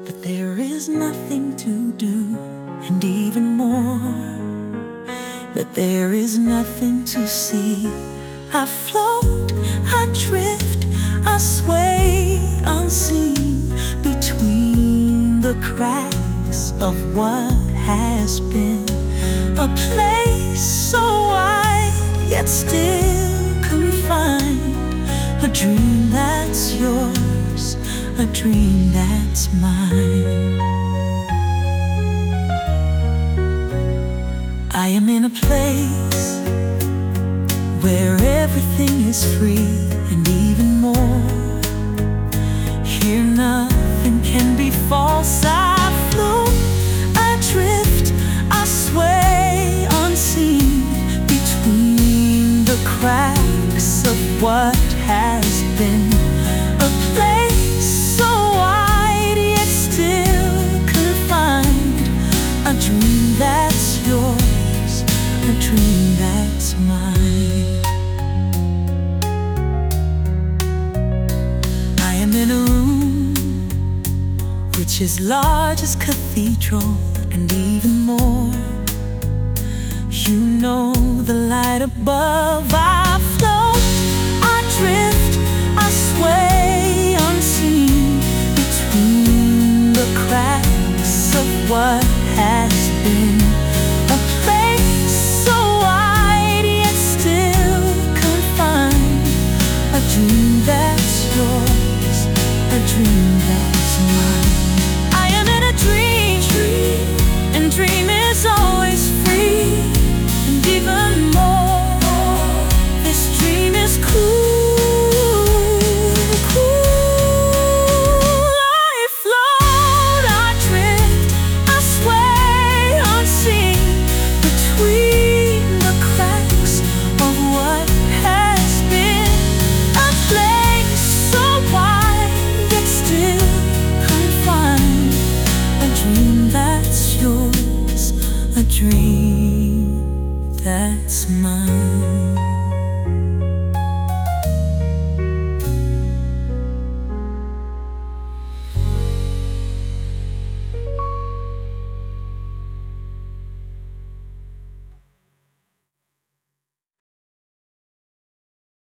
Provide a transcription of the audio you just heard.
that there is nothing to do, and even more, that there is nothing to see. I float, I drift, I sway unseen between the cracks of what has been. A place so wide, yet still confined. A dream that's yours, a dream that's mine. I am in a place where everything is free and even more. Here nothing can be false. I float, I drift, I sway unseen between the cracks of what has been. A place so wide yet still confined. A dream that's yours, a dream that's mine. I am in a room which is large as cathedral and even more. You know the light above. I float, I drift, I sway unseen between the cracks of what has been.